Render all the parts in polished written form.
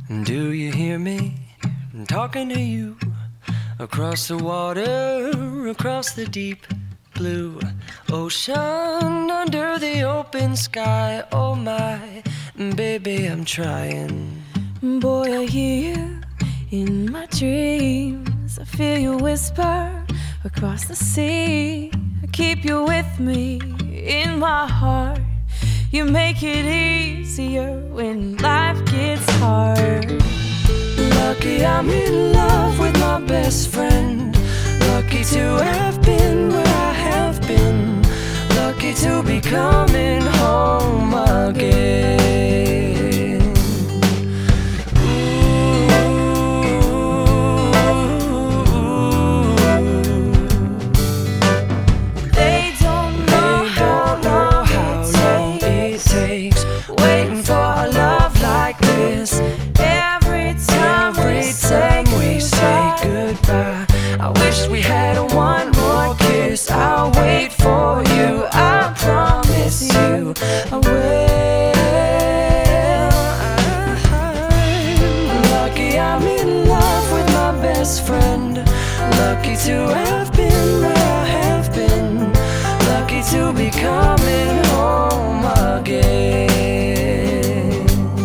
Do you hear me? I'm talking to you across the water, across the deep blue ocean, under the open sky. Oh my, baby, I'm trying. Boy, I hear you in my dreams. I feel you whisper across the sea. I keep you with me in my heart. You make it easier when life gets hard. Lucky I'm in love with my best friend. Lucky to have been where I have been. Lucky to be coming home again. They don't know how long it takes waiting for a love like this. Every time we say goodbye, I wish we had one more kiss. I'll wait for you, I promise you I will. Lucky I'm in love with my best friend. Lucky to have been where I have been. Lucky to be coming home again.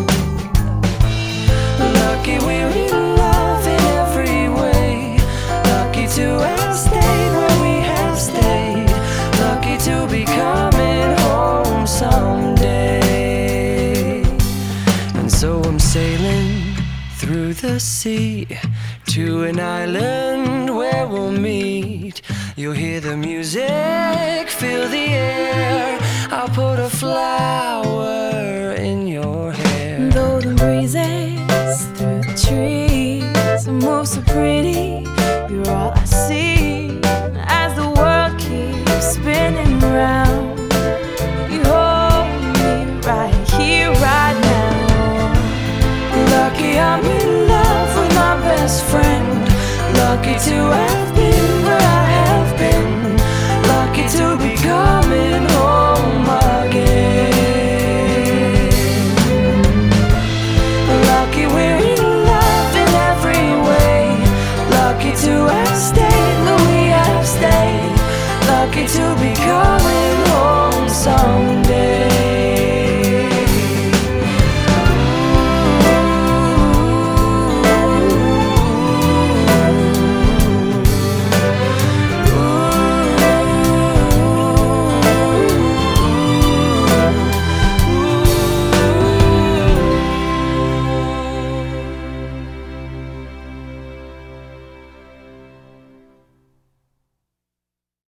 Lucky we're in love in every way. Lucky to have stayed where we have stayed. Lucky to be coming home someday. And so I'm sailing through the sea to an island where we'll meet. You'll hear the music, feel the air. I'll put a flower in your hair. golden breezes through the trees move so pretty. You're all I see as the world keeps spinning round. You hold me right here, right now. Lucky I'm in love with my best friend. Lucky to